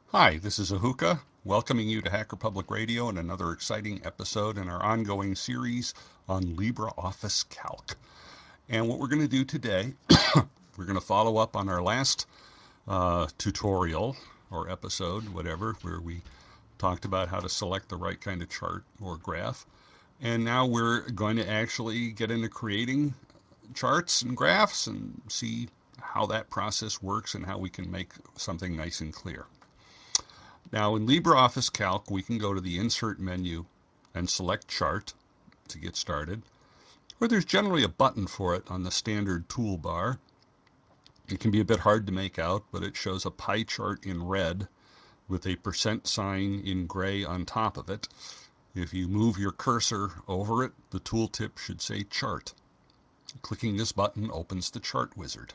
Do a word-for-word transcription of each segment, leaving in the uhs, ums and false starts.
Hi, this is Ahuka, welcoming you to Hacker Public Radio and another exciting episode in our ongoing series on LibreOffice Calc. And what we're going to do today, we're going to follow up on our last uh, tutorial or episode, whatever, where we talked about how to select the right kind of chart or graph. And now we're going to actually get into creating charts and graphs and see how that process works and how we can make something nice and clear. Now in LibreOffice Calc, we can go to the Insert menu and select Chart to get started, or there's generally a button for it on the standard toolbar. It can be a bit hard to make out, but it shows a pie chart in red with a percent sign in gray on top of it. If you move your cursor over it, the tooltip should say Chart. Clicking this button opens the chart wizard.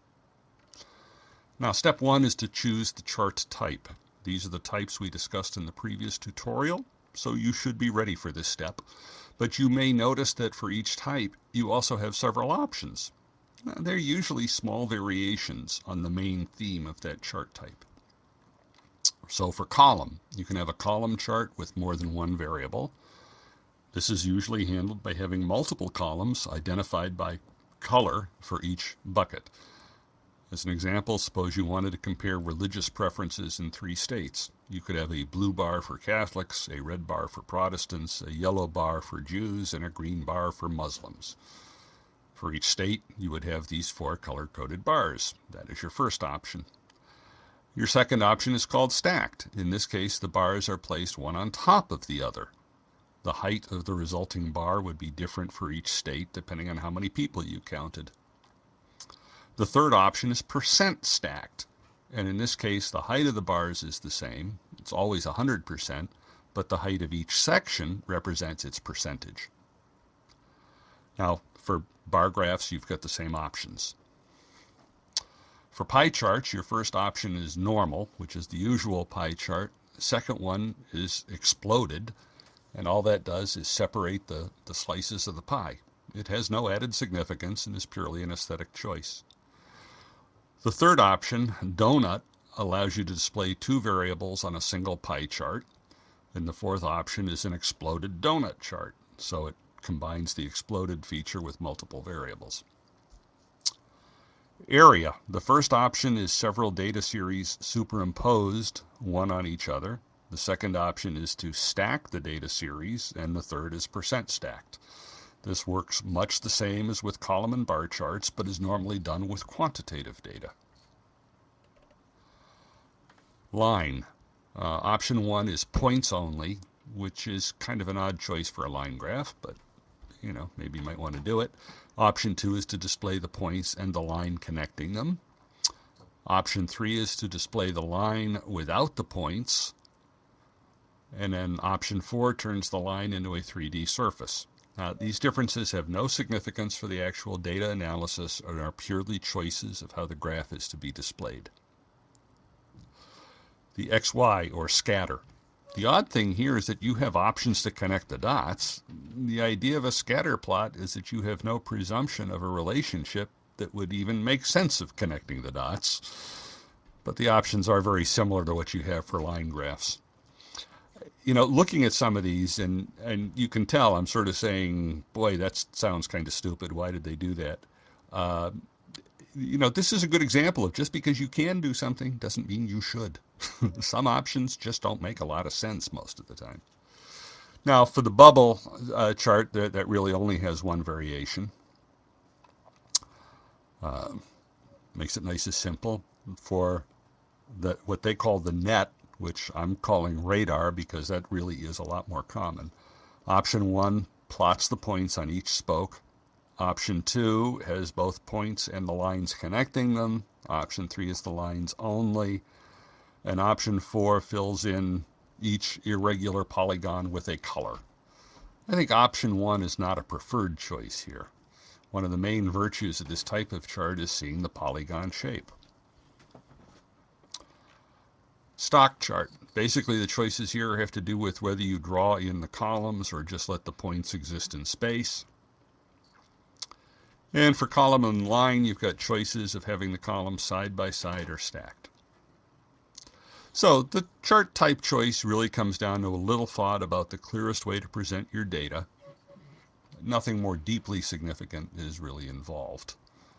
Now step one is to choose the chart type. These are the types we discussed in the previous tutorial, so you should be ready for this step. But you may notice that for each type, you also have several options. They're usually small variations on the main theme of that chart type. So for column, you can have a column chart with more than one variable. This is usually handled by having multiple columns identified by color for each bucket. As an example, suppose you wanted to compare religious preferences in three states. You could have a blue bar for Catholics, a red bar for Protestants, a yellow bar for Jews, and a green bar for Muslims. For each state, you would have these four color-coded bars. That is your first option. Your second option is called stacked. In this case, the bars are placed one on top of the other. The height of the resulting bar would be different for each state depending on how many people you counted. The third option is percent stacked, and in this case the height of the bars is the same. It's always one hundred percent, but the height of each section represents its percentage. Now for bar graphs you've got the same options. For pie charts, your first option is normal, which is the usual pie chart. The second one is exploded, and all that does is separate the, the slices of the pie. It has no added significance and is purely an aesthetic choice. The third option, donut, allows you to display two variables on a single pie chart. And the fourth option is an exploded donut chart, so it combines the exploded feature with multiple variables. Area. The first option is several data series superimposed, one on each other. The second option is to stack the data series, and the third is percent stacked. This works much the same as with column and bar charts, but is normally done with quantitative data. Line. Uh, option one is points only, which is kind of an odd choice for a line graph, but you know, maybe you might want to do it. Option two is to display the points and the line connecting them. Option three is to display the line without the points. And then option four turns the line into a three D surface. Now, these differences have no significance for the actual data analysis and are purely choices of how the graph is to be displayed. The X Y, or scatter. The odd thing here is that you have options to connect the dots. The idea of a scatter plot is that you have no presumption of a relationship that would even make sense of connecting the dots. But the options are very similar to what you have for line graphs. You know, looking at some of these, and, and you can tell I'm sort of saying, boy, that sounds kind of stupid. Why did they do that? Uh, you know, this is a good example of just because you can do something doesn't mean you should. Some options just don't make a lot of sense most of the time. Now, for the bubble uh, chart, that, that really only has one variation. Uh, makes it nice and simple. For the, what they call the net, which I'm calling radar because that really is a lot more common. Option one plots the points on each spoke. Option two has both points and the lines connecting them. Option three is the lines only. And option four fills in each irregular polygon with a color. I think option one is not a preferred choice here. One of the main virtues of this type of chart is seeing the polygon shape. Stock chart. Basically the choices here have to do with whether you draw in the columns or just let the points exist in space. And for column and line, you've got choices of having the columns side by side or stacked. So the chart type choice really comes down to a little thought about the clearest way to present your data. Nothing more deeply significant is really involved.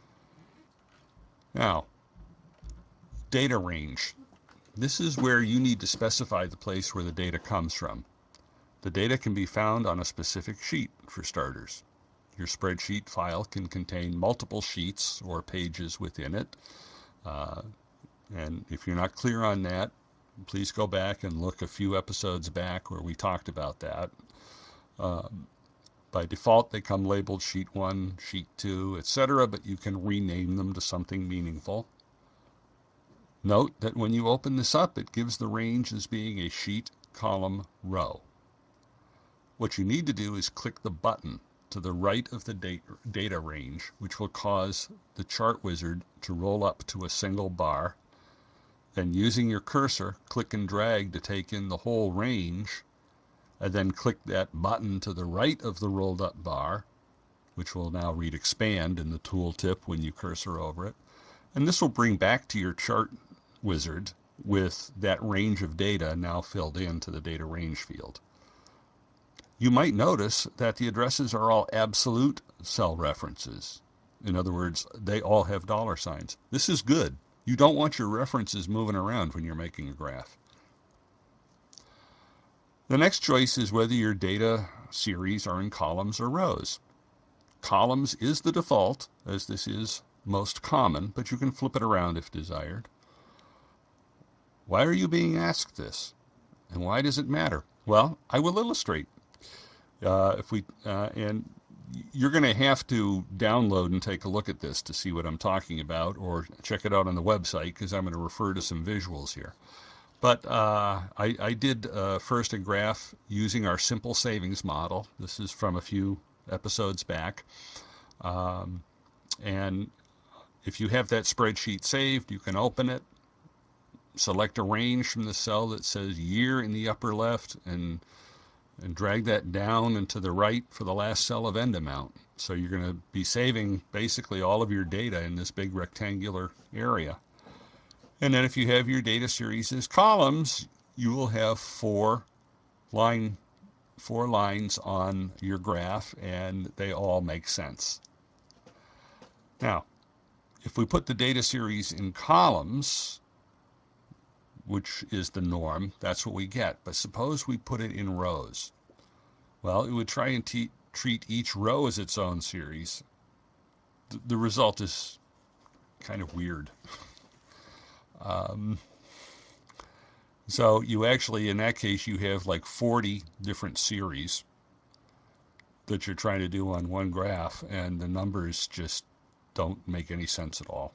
Now, data range. This is where you need to specify the place where the data comes from. The data can be found on a specific sheet, for starters. Your spreadsheet file can contain multiple sheets or pages within it. Uh, and if you're not clear on that, please go back and look a few episodes back where we talked about that. Um, by default, they come labeled sheet one, sheet two, et cetera, but you can rename them to something meaningful. Note that when you open this up, it gives the range as being a sheet, column, row. What you need to do is click the button to the right of the data range, which will cause the chart wizard to roll up to a single bar. Then using your cursor, click and drag to take in the whole range, and then click that button to the right of the rolled up bar, which will now read expand in the tooltip when you cursor over it. And this will bring back to your chart wizard with that range of data now filled into the data range field. You might notice that the addresses are all absolute cell references. In other words, they all have dollar signs. This is good. You don't want your references moving around when you're making a graph. The next choice is whether your data series are in columns or rows. Columns is the default, as this is most common, but you can flip it around if desired. Why are you being asked this? And why does it matter? Well, I will illustrate. Uh, if we uh, and you're going to have to download and take a look at this to see what I'm talking about, or check it out on the website because I'm going to refer to some visuals here. But uh, I, I did uh, first a graph using our simple savings model. This is from a few episodes back. Um, and if you have that spreadsheet saved, you can open it, select a range from the cell that says year in the upper left, and and drag that down and to the right for the last cell of end amount. So you're going to be saving basically all of your data in this big rectangular area. And then if you have your data series as columns, you will have four line four lines on your graph, and they all make sense. Now, if we put the data series in columns, which is the norm, that's what we get. But suppose we put it in rows. Well, it would try and te- treat each row as its own series. Th- the result is kind of weird. Um, so you actually, in that case, you have like forty different series that you're trying to do on one graph, and the numbers just don't make any sense at all.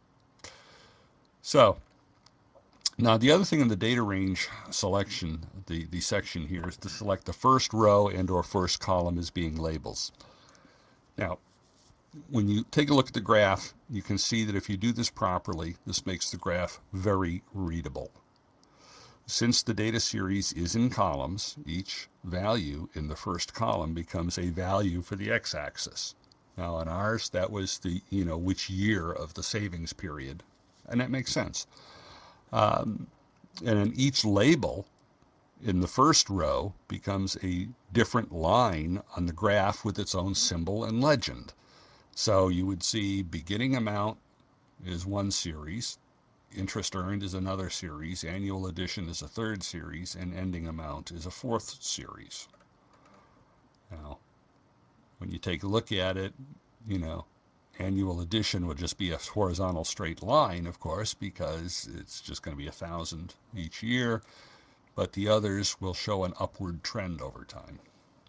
So now the other thing in the data range selection, the, the section here, is to select the first row and or first column as being labels. Now, when you take a look at the graph, you can see that if you do this properly, this makes the graph very readable. Since the data series is in columns, each value in the first column becomes a value for the x-axis. Now on ours, that was the, you know, which year of the savings period, and that makes sense. Um, and then each label in the first row becomes a different line on the graph with its own symbol and legend. So you would see beginning amount is one series, interest earned is another series, annual addition is a third series, and ending amount is a fourth series. Now, when you take a look at it, you know, annual addition would just be a horizontal straight line, of course, because it's just going to be a thousand each year, but the others will show an upward trend over time.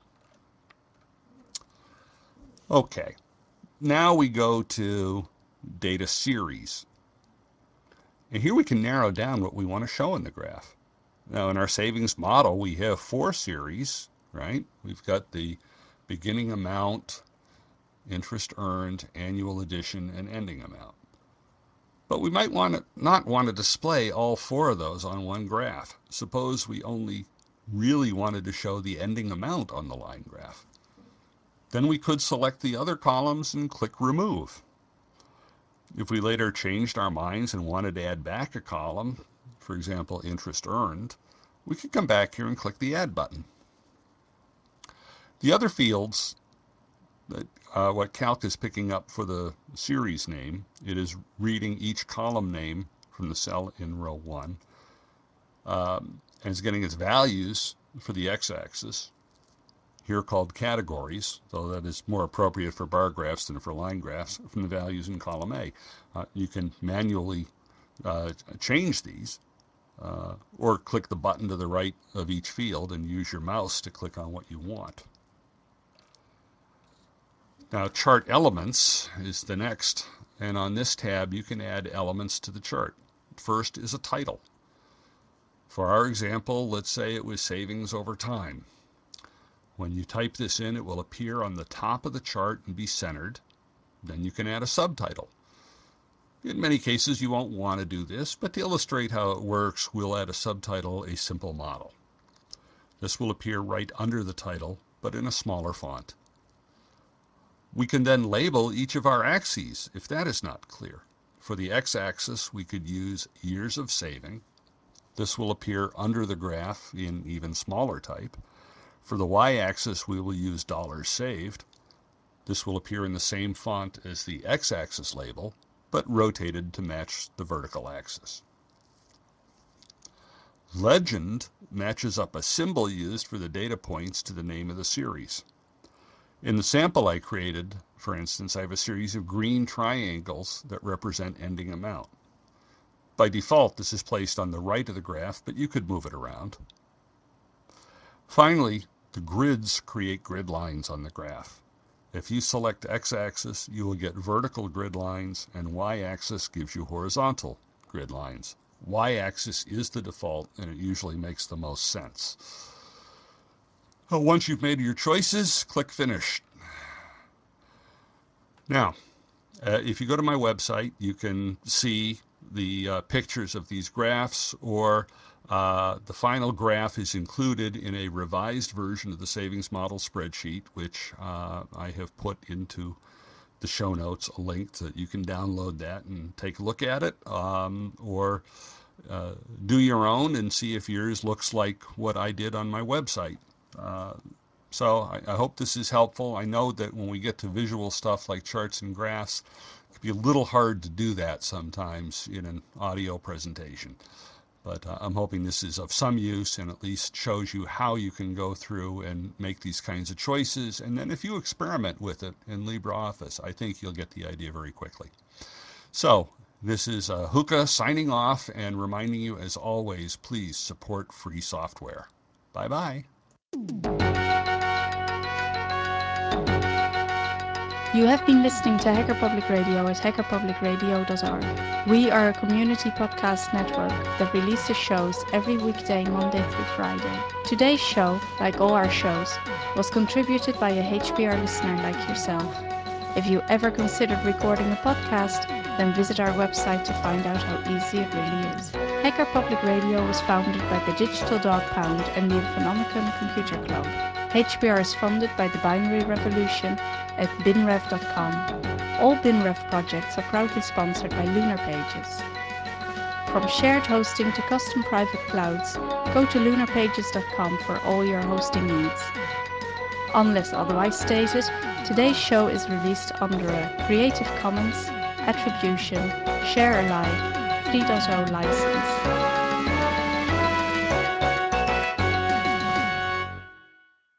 Okay, now we go to data series. And here we can narrow down what we want to show in the graph. Now in our savings model, we have four series, right? We've got the beginning amount, interest earned, annual addition, and ending amount. But we might want to not want to display all four of those on one graph. Suppose we only really wanted to show the ending amount on the line graph. Then we could select the other columns and click remove. If we later changed our minds and wanted to add back a column for example, interest earned, we could come back here and click the Add button. The other fields, that uh, what Calc is picking up for the series name, it is reading each column name from the cell in row one, um, and it's getting its values for the x-axis, here called categories, though that is more appropriate for bar graphs than for line graphs, from the values in column A. Uh, you can manually uh, change these, uh, or click the button to the right of each field and use your mouse to click on what you want. Now, chart elements is the next, and on this tab you can add elements to the chart. First is a title. For our example, let's say it was savings over time. When you type this in, it will appear on the top of the chart and be centered. Then you can add a subtitle. In many cases you won't want to do this, but to illustrate how it works, we'll add a subtitle, a simple model. This will appear right under the title, but in a smaller font. We can then label each of our axes if that is not clear. For the x-axis, we could use years of saving. This will appear under the graph in even smaller type. For the y-axis, we will use dollars saved. This will appear in the same font as the x-axis label, but rotated to match the vertical axis. Legend matches up a symbol used for the data points to the name of the series. In the sample I created, for instance, I have a series of green triangles that represent ending amount. By default, this is placed on the right of the graph, but you could move it around. Finally, the grids create grid lines on the graph. If you select x-axis, you will get vertical grid lines, and y-axis gives you horizontal grid lines. Y-axis is the default, and it usually makes the most sense. Once you've made your choices, click Finish. Now, uh, if you go to my website, you can see the uh, pictures of these graphs, or uh, the final graph is included in a revised version of the savings model spreadsheet, which uh, I have put into the show notes, a link that you can download that and take a look at it, um, or uh, do your own and see if yours looks like what I did on my website. Uh, so I, I hope this is helpful. I know that when we get to visual stuff like charts and graphs, it can be a little hard to do that sometimes in an audio presentation. But uh, I'm hoping this is of some use and at least shows you how you can go through and make these kinds of choices. And then if you experiment with it in LibreOffice, I think you'll get the idea very quickly. So this is uh, Huka signing off and reminding you, as always, please support free software. Bye-bye. You have been listening to Hacker Public Radio at hacker public radio dot org. We are a community podcast network that releases shows every weekday, Monday through Friday. Today's show, like all our shows, was contributed by a H P R listener like yourself. If you ever considered recording a podcast, then visit our website to find out how easy it really is. Hacker Public Radio was founded by the Digital Dog Pound and the Infonomicon Computer Club. H P R is funded by the Binary Revolution at binrev dot com. All BinRev projects are proudly sponsored by Lunar Pages. From shared hosting to custom private clouds, go to lunar pages dot com for all your hosting needs. Unless otherwise stated, today's show is released under a Creative Commons Attribution Share Alike three point oh license.